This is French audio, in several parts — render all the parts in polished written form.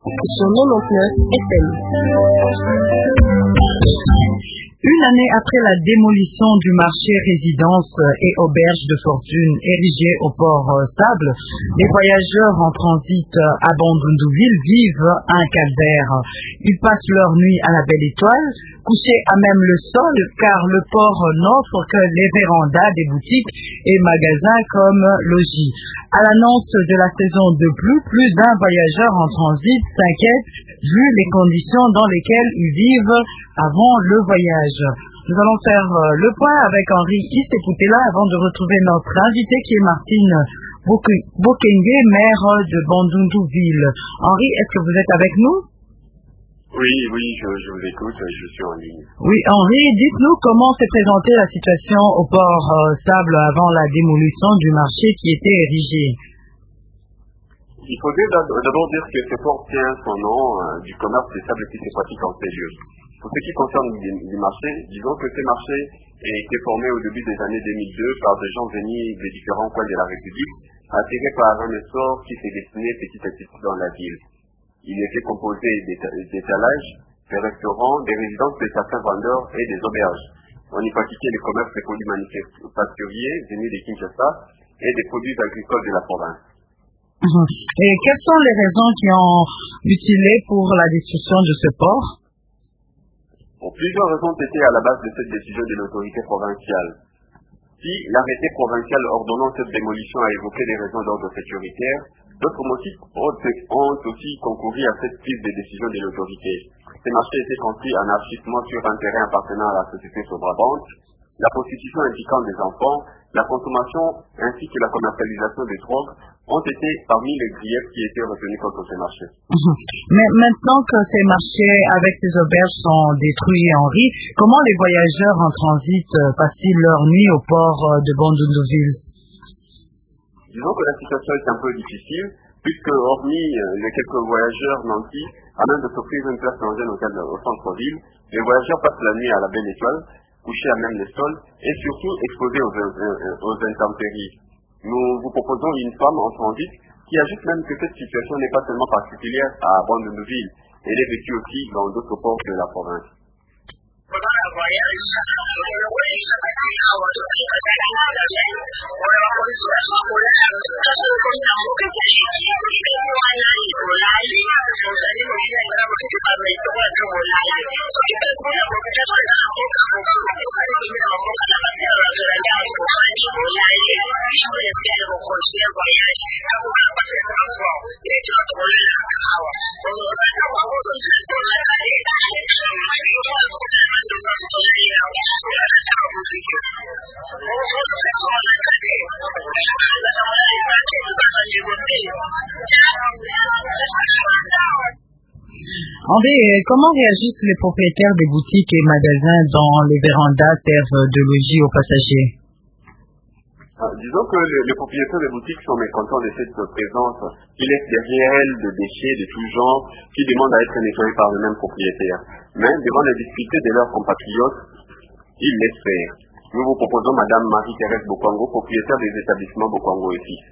sur 99 FM. Une année après la démolition du marché résidence et auberge de fortune érigé au port Sable, les voyageurs en transit à Bandundouville vivent un calvaire. Ils passent leur nuit à la Belle Étoile, couchés à même le sol, car le port n'offre que les vérandas des boutiques et magasins comme logis. À l'annonce de la saison de pluie, plus d'un voyageur en transit s'inquiète vu les conditions dans lesquelles ils vivent avant le voyage. Nous allons faire le point avec Henri Issepoutela avant de retrouver notre invité qui est Martine Bokenge, maire de Bandundouville. Henri, est-ce que vous êtes avec nous? Oui, je vous écoute, je suis en ligne. Oui, Henri, dites-nous comment s'est présentée la situation au port Sable avant la démolition du marché qui était érigé. Il faudrait d'abord dire que ce port tient son nom du commerce des sables qui se pratique en ces lieux. Pour ce qui concerne les marchés, disons que ces marchés ont été formés au début des années 2002 par des gens venus des différents coins de la République, attirés par un essor qui s'est destiné petit à petit dans la ville. Il était composé d'étalages, des restaurants, des résidences de certains vendeurs et des auberges. On y pratiquait le commerce des produits manufacturiers venus de Kinshasa et des produits agricoles de la province. Et quelles sont les raisons qui ont utilisé pour la destruction de ce port? Plusieurs raisons étaient à la base de cette décision de l'autorité provinciale. Si l'arrêté provincial ordonnant cette démolition a évoqué des raisons d'ordre sécuritaire, d'autres motifs ont aussi concouru à cette prise de décision de l'autorité. Ces marchés étaient construits anarchiquement sur un terrain appartenant à la société Sobrabande, la prostitution impliquant des enfants, la consommation ainsi que la commercialisation des drogues ont été parmi les griefs qui étaient retenus contre ces marchés. Mais maintenant que ces marchés avec ces auberges sont détruits, Henri, comment les voyageurs en transit passent-ils leur nuit au port de Bandundouville? Disons que la situation est un peu difficile, puisque hormis les quelques voyageurs nantis, à même de s'offrir une place dans un hôtel au centre-ville, les voyageurs passent la nuit à la Belle Étoile, couchés à même le sol, et surtout exposés aux intempéries. Nous vous proposons une femme en transit qui ajoute même que cette situation n'est pas seulement particulière à Bandundouville, elle est vécue aussi dans d'autres ports de la province. Henri, comment réagissent les propriétaires des boutiques et magasins dont les vérandas servent de logis aux passagers? Disons que les propriétaires des boutiques sont mécontents de cette présence qui laisse derrière elles des déchets de tout genre qui demandent à être nettoyés par les mêmes propriétaires. Mais devant les difficultés de leurs compatriotes, ils laissent faire. Nous vous proposons Madame Marie-Thérèse Bokwango, propriétaire des établissements Bokwango et Fils.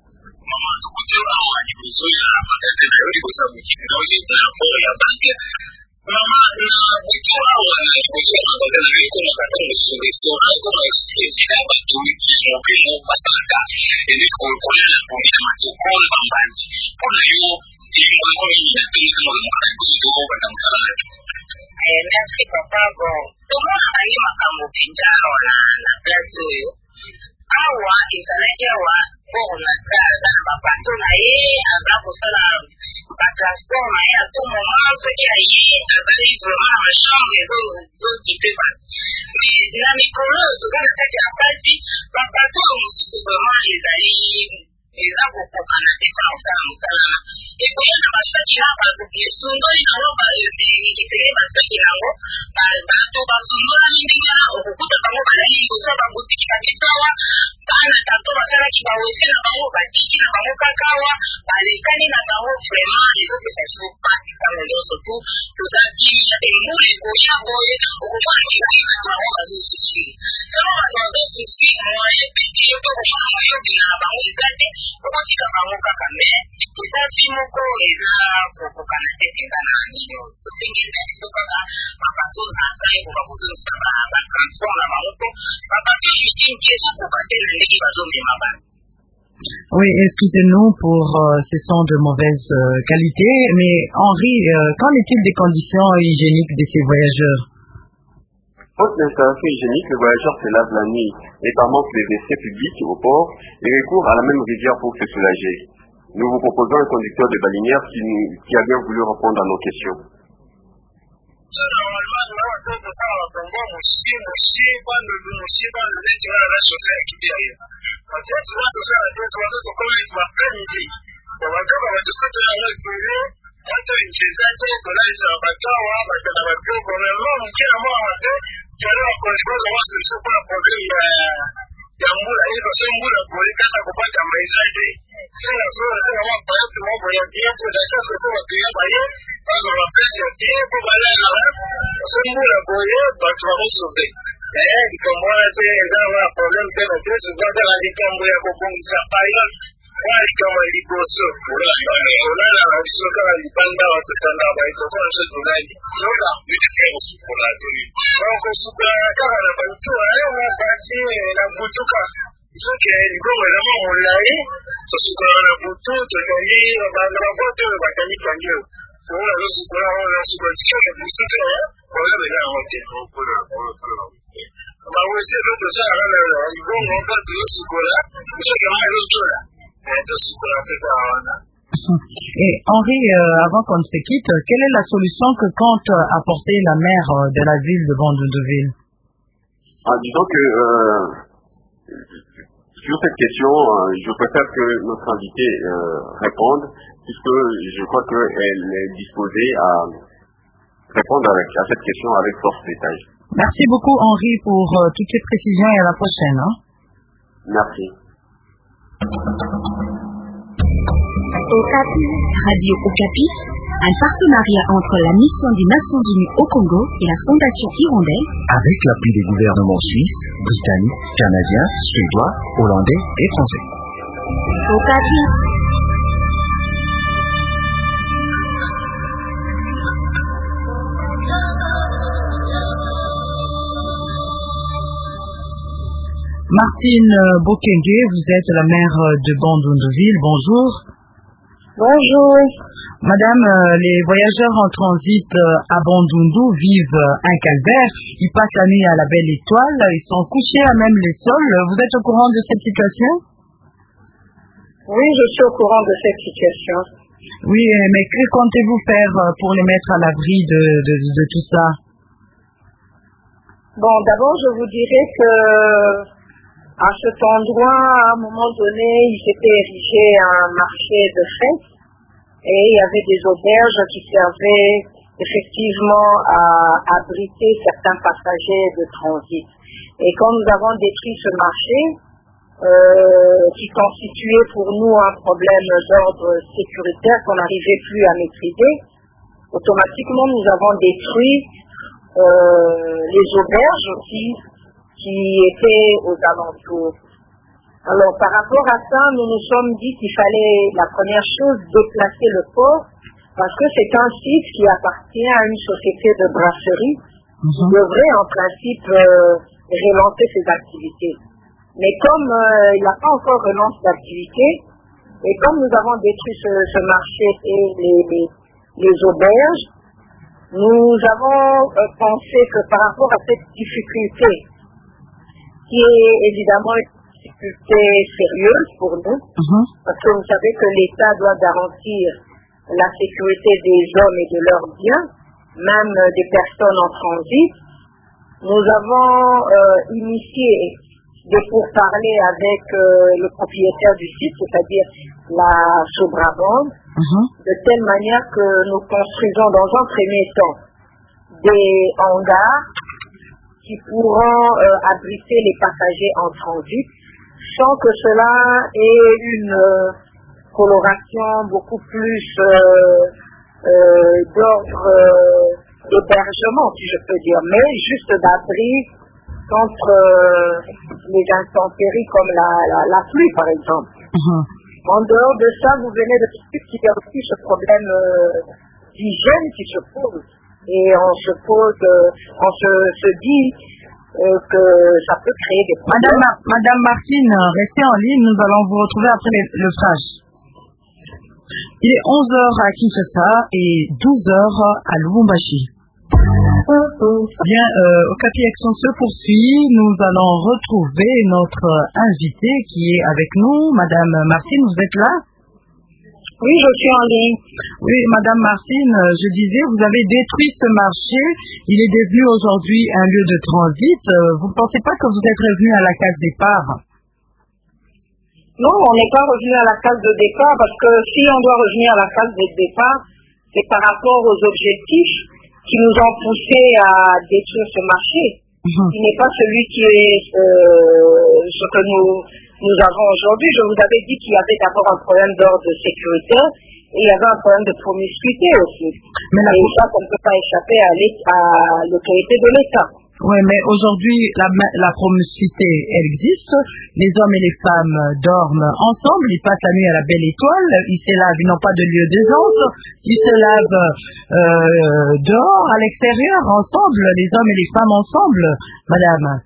Merci papa. Bon, comment aller makambo pinjano na place oyo? Awa ezalaki awa pour na na bapato na ye aza kosala batransport na ye ato moment soki aye azali vraiment na chambre ezokipe bato. Na mikolo oyo toza na kati ya pasi bapato mosusu vraiment ezali eza kokokana te mpa kosala mosalama ekoya na basaki na bato esundoli nango ekipele basaki nango bato basundolami ndenge na okokuta bango balali liboso babotiki bakisawa bana tato basalaki bawese na bango batiki na bango kakawa balekani na bango vraiment ezopesa biso pasi ntango nyonso tu tozalaki embuli koya boye okofaki bango bazosusi tango bato bazosusi moye peti to komama yobina na bango eza te okotika bango kaka me eza vi moko eza kokokana te mpenza na nino totengeza biso kaka bapato asaye koka kozongisa batransport na bango po bapato mikingi ezokoka te na ndenge bazomema bana. Oui, excusez-nous pour ces sons de mauvaise qualité, mais Henri, qu'en est-il des conditions hygiéniques de ces voyageurs? Faute d'installation hygiénique, les voyageurs se lavent la nuit et par manque de WC publics au port et recourent à la même rivière pour se soulager. Nous vous proposons un conducteur de balinière qui a bien voulu répondre à nos questions. Et Henri, avant qu'on se quitte, quelle est la solution que compte apporter la maire de la ville de Bandundu-Ville? Disons que sur cette question, je préfère que notre invité réponde, puisque je crois qu'elle est disposée à répondre à cette question avec force détail. Merci beaucoup Henri pour toutes ces précisions et à la prochaine. Hein? Merci. Okapi, Radio Okapi, un partenariat entre la mission des Nations Unies au Congo et la Fondation Hirondelle, avec l'appui des gouvernements suisses, britanniques, canadiens, suédois, hollandais et français. Okapi. Martine Bokenge, vous êtes la maire de Bandundu-Ville. Bonjour. Bonjour. Madame, les voyageurs en transit à Bandundu vivent un calvaire. Ils passent la nuit à la Belle Étoile. Ils sont couchés à même les sols. Vous êtes au courant de cette situation? Oui, je suis au courant de cette situation. Oui, mais que comptez-vous faire pour les mettre à l'abri de tout ça? Bon, d'abord, je vous dirais que à cet endroit, à un moment donné, il s'était érigé un marché de fête et il y avait des auberges qui servaient effectivement à abriter certains passagers de transit. Et quand nous avons détruit ce marché, qui constituait pour nous un problème d'ordre sécuritaire qu'on n'arrivait plus à maîtriser, automatiquement nous avons détruit les auberges aussi qui étaient aux alentours. Alors par rapport à ça, nous nous sommes dit qu'il fallait, la première chose, déplacer le port, parce que c'est un site qui appartient à une société de brasserie qui devrait en principe relancer ses activités. Mais comme il n'y a pas encore relance d'activité, et comme nous avons détruit ce marché et les auberges, nous avons pensé que par rapport à cette difficulté, qui est évidemment une difficulté sérieuse pour nous, parce que vous savez que l'État doit garantir la sécurité des hommes et de leurs biens, même des personnes en transit. Nous avons initié des pourparlers avec le propriétaire du site, c'est-à-dire la Sobrabande, de telle manière que nous construisons dans un premier temps des hangars qui pourront abriter les passagers en transit sans que cela ait une coloration beaucoup plus d'ordre d'hébergement, si je peux dire, mais juste d'abri contre les intempéries comme la pluie, par exemple. En dehors de ça, vous venez de dire qu'il y a aussi ce problème d'hygiène qui se pose. Et on se dit que ça peut créer des problèmes. Madame Martine, restez en ligne, nous allons vous retrouver après le flash. Il est 11h à Kinshasa et 12h à Lubumbashi. Bien, Okapi Action se poursuit. Nous allons retrouver notre invitée qui est avec nous. Madame Martine, vous êtes là? Oui, je suis en ligne. Oui, Madame Martine, je disais, vous avez détruit ce marché. Il est devenu aujourd'hui un lieu de transit. Vous ne pensez pas que vous êtes revenu à la case départ? Non, on n'est pas revenu à la case de départ parce que si on doit revenir à la case de départ, c'est par rapport aux objectifs qui nous ont poussé à détruire ce marché. Il n'est pas celui qui est ce que nous avons aujourd'hui. Je vous avais dit qu'il y avait d'abord un problème d'ordre de sécurité et il y avait un problème de promiscuité aussi. Et ça ne peut pas échapper à l'autorité de l'État. Oui, mais aujourd'hui, la promiscuité, elle existe. Les hommes et les femmes dorment ensemble, ils passent la nuit à la belle étoile, ils se lavent, ils n'ont pas de lieu d'aisance, ils se lavent dehors, à l'extérieur, ensemble, les hommes et les femmes ensemble, madame.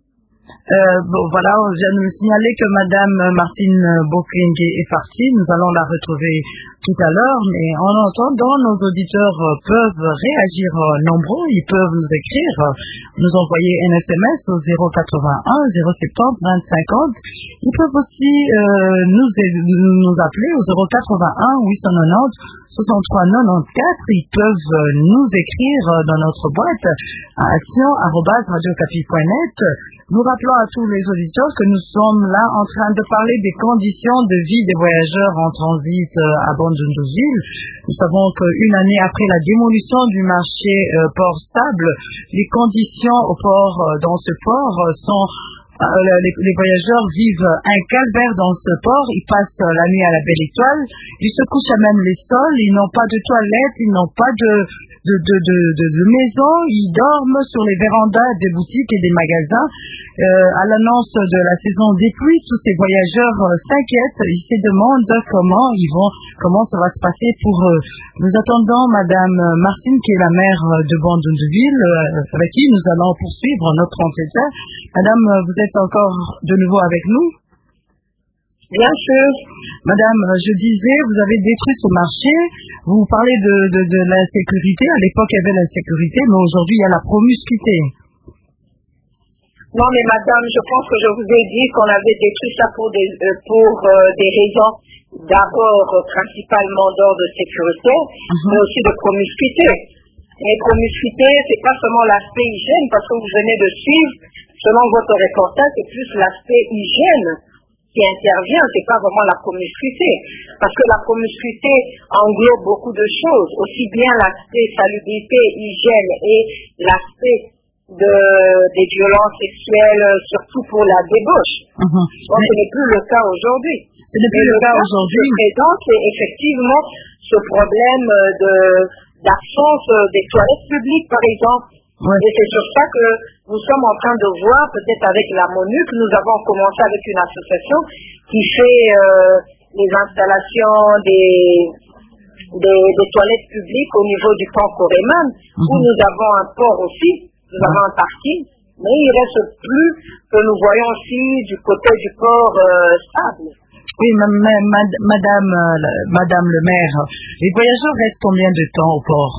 Voilà, on vient de me signaler que Madame Martine Bokwenge est partie. Nous allons la retrouver tout à l'heure, mais en attendant, nos auditeurs peuvent réagir nombreux. Ils peuvent nous écrire, nous envoyer un SMS au 081 070 20 50. Ils peuvent aussi nous appeler au 081 890 63 94. Ils peuvent nous écrire dans notre boîte à action@radiocapi.net. Nous rappelons à tous les auditeurs que nous sommes là en train de parler des conditions de vie des voyageurs en transit à Bandundu-Ville. Nous savons qu'une année après la démolition du marché port stable, les conditions au port, dans ce port sont... les voyageurs vivent un calvaire dans ce port, ils passent la nuit à la belle étoile, ils se couchent à même les sols, ils n'ont pas de toilettes, ils n'ont pas de maison, ils dorment sur les vérandas des boutiques et des magasins. À l'annonce de la saison des pluies, tous ces voyageurs s'inquiètent, ils se demandent comment ça va se passer pour eux. Nous attendons Madame Martine, qui est la maire de Bandundu-Ville, avec qui nous allons poursuivre notre entretien. Madame, vous êtes encore de nouveau avec nous? Bien sûr. Madame, je disais, vous avez détruit ce marché. Vous parlez de l'insécurité. À l'époque, il y avait l'insécurité, mais aujourd'hui, il y a la promiscuité. Non, mais madame, je pense que je vous ai dit qu'on avait détruit ça pour des raisons d'abord principalement d'ordre de sécurité, mais aussi de promiscuité. Et promiscuité, c'est pas seulement l'aspect hygiène, parce que vous venez de suivre, selon votre reportage, c'est plus l'aspect hygiène qui intervient, c'est pas vraiment la promiscuité. Parce que la promiscuité englobe beaucoup de choses, aussi bien l'aspect salubrité, hygiène et l'aspect des violences sexuelles, surtout pour la débauche. Donc ce n'est plus le cas aujourd'hui. Ce n'est plus le cas aujourd'hui. C'est effectivement ce problème d'absence des toilettes publiques, par exemple. Et c'est sur ça que nous sommes en train de voir, peut-être avec la MONUC, nous avons commencé avec une association qui fait les installations des toilettes publiques au niveau du pont Coréman, où nous avons un port aussi, nous avons un parking, mais il ne reste plus que nous voyons aussi du côté du port stable. Oui, Madame le maire, les voyageurs restent combien de temps au port?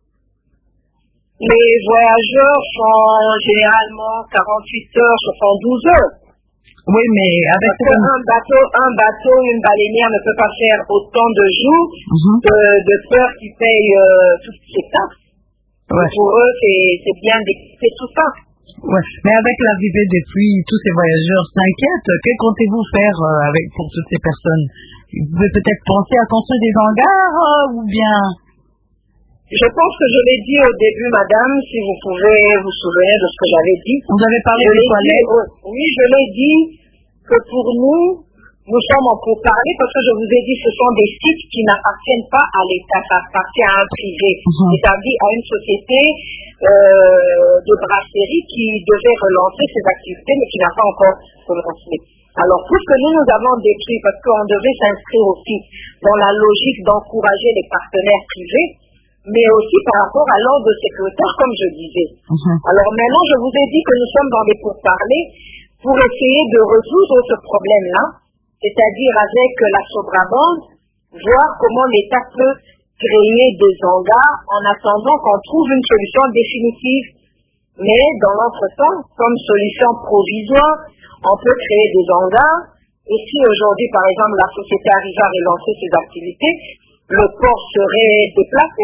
Les voyageurs font généralement 48 heures, 72 heures. Oui, mais avec un bateau, une baleinière ne peut pas faire autant de jours de peur qu'ils payent toutes ces taxes. Pour eux, c'est bien d'équiter tout ça. Ouais, mais avec l'arrivée des pluies, tous ces voyageurs s'inquiètent. Que comptez-vous faire pour toutes ces personnes? Vous pouvez peut-être penser à construire des hangars ou bien... Je pense que je l'ai dit au début, madame, si vous pouvez vous souvenir de ce que j'avais dit. Vous avez parlé des toilettes. Oui, je l'ai dit que pour nous, nous sommes en pourparlers parce que je vous ai dit ce sont des sites qui n'appartiennent pas à l'État, ça appartient à un privé, c'est-à-dire à une société de brasserie qui devait relancer ses activités mais qui n'a pas encore commencé. Alors, puisque nous avons détruit, parce qu'on devait s'inscrire aussi dans la logique d'encourager les partenaires privés, mais aussi par rapport à l'ordre sécuritaire, comme je disais. Alors maintenant, je vous ai dit que nous sommes dans des pourparlers pour essayer de résoudre ce problème-là, c'est-à-dire avec la Sobrabande, voir comment l'État peut créer des hangars en attendant qu'on trouve une solution définitive. Mais dans l'entretemps, comme solution provisoire, on peut créer des hangars. Et si aujourd'hui, par exemple, la société arrive à relancer ses activités, le port serait déplacé.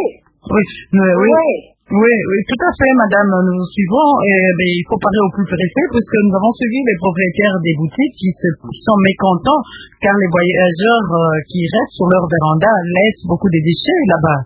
Oui, tout à fait, madame. Nous suivons. Il faut parler au plus pressé puisque nous avons suivi les propriétaires des boutiques qui sont mécontents car les voyageurs qui restent sur leur véranda laissent beaucoup de déchets là-bas.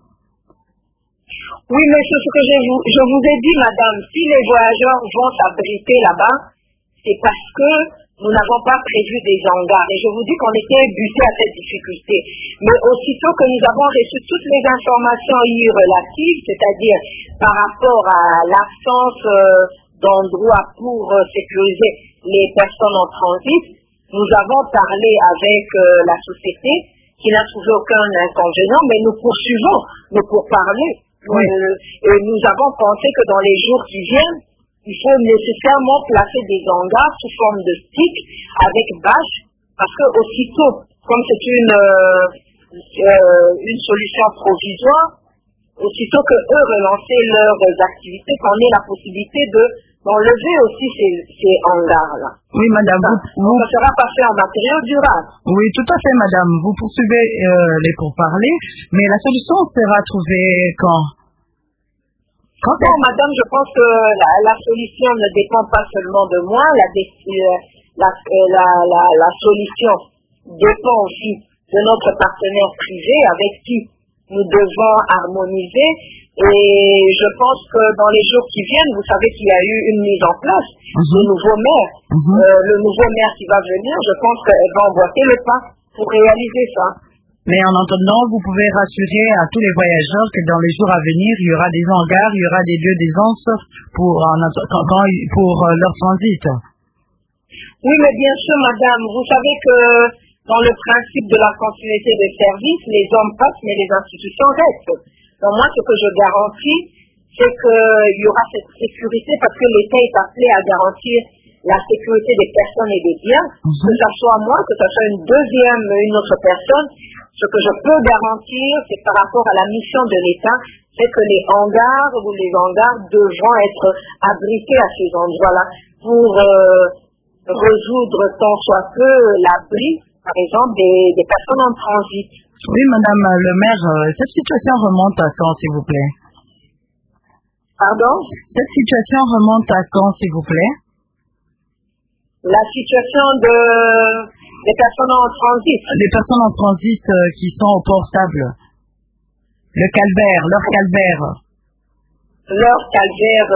Oui, mais c'est ce que je vous ai dit, madame. Si les voyageurs vont s'abriter là-bas, c'est parce que nous n'avons pas prévu des hangars. Et je vous dis qu'on était buté à cette difficulté. Mais aussitôt que nous avons reçu toutes les informations relatives, c'est-à-dire par rapport à l'absence d'endroits pour sécuriser les personnes en transit, nous avons parlé avec la société qui n'a trouvé aucun inconvénient, mais nous poursuivons pour parler. Et nous avons pensé que dans les jours qui viennent, il faut nécessairement placer des hangars sous forme de sticks avec bâches, parce que aussitôt, comme c'est une solution provisoire, aussitôt que eux relancer leurs activités, qu'on ait la possibilité d'enlever aussi ces hangars-là. Oui, madame. Ça sera pas fait en matériaux durables. Oui, tout à fait, madame. Vous poursuivez les pourparlers, mais la solution sera trouvée quand? Bon, madame, je pense que la solution ne dépend pas seulement de moi. La solution dépend aussi de notre partenaire privé avec qui nous devons harmoniser. Et je pense que dans les jours qui viennent, vous savez qu'il y a eu une mise en place du nouveau maire. Le nouveau maire qui va venir, je pense qu'elle va emboîter le pas pour réaliser ça. Mais en entendant, vous pouvez rassurer à tous les voyageurs que dans les jours à venir, il y aura des hangars, il y aura des lieux d'aisance pour leur transit. Oui, mais bien sûr, madame, vous savez que dans le principe de la continuité des services, les hommes passent, mais les institutions restent. Donc moi, ce que je garantis, c'est qu'il y aura cette sécurité parce que l'État est appelé à garantir la sécurité des personnes et des biens, que ce soit moi, que ce soit une autre personne. Ce que je peux garantir, c'est par rapport à la mission de l'État, c'est que les hangars devront être abrités à ces endroits-là pour résoudre tant soit peu l'abri, par exemple, des personnes en transit. Oui, madame le maire, cette situation remonte à quand, s'il vous plaît? Pardon? Cette situation remonte à quand, s'il vous plaît? La situation des personnes en transit. Les personnes en transit qui sont au port stable. Leur calvaire. Leur calvaire,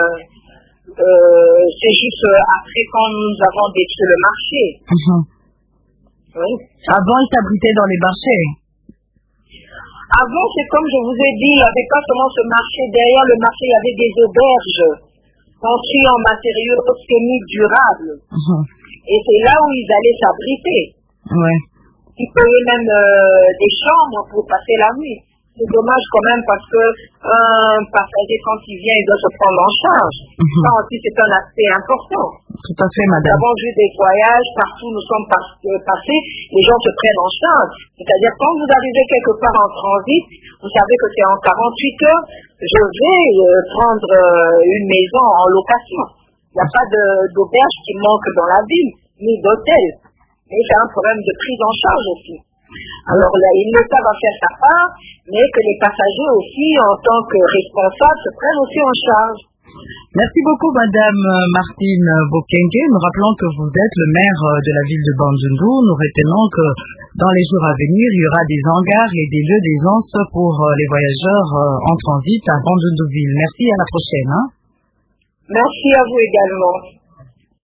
c'est juste après quand nous avons détruit le marché. Oui. Avant, ils s'abritaient dans les marchés. Avant, c'est comme je vous ai dit, il n'y avait pas seulement ce marché. Derrière le marché, il y avait des auberges construites en matériaux semi-durables. Et c'est là où ils allaient s'abriter. Ils payaient même des chambres pour passer la nuit. C'est dommage quand même parce que un passager, quand il vient, il doit se prendre en charge. Ça aussi, c'est un aspect important. Tout à fait, madame. Nous avons vu des voyages, partout où nous sommes passés, les gens se prennent en charge. C'est-à-dire, quand vous arrivez quelque part en transit, vous savez que c'est en 48 heures, je vais prendre une maison en location. Il n'y a pas d'auberge qui manque dans la ville, ni d'hôtel. Mais c'est un problème de prise en charge aussi. Alors l'État va faire sa part, mais que les passagers aussi, en tant que responsables, se prennent aussi en charge. Merci beaucoup, madame Martine Bokenge. Nous rappelons que vous êtes le maire de la ville de Bandundu. Nous retenons que dans les jours à venir, il y aura des hangars et des lieux d'aisance pour les voyageurs en transit à Bandundu-ville. Merci, à la prochaine. Merci à vous également.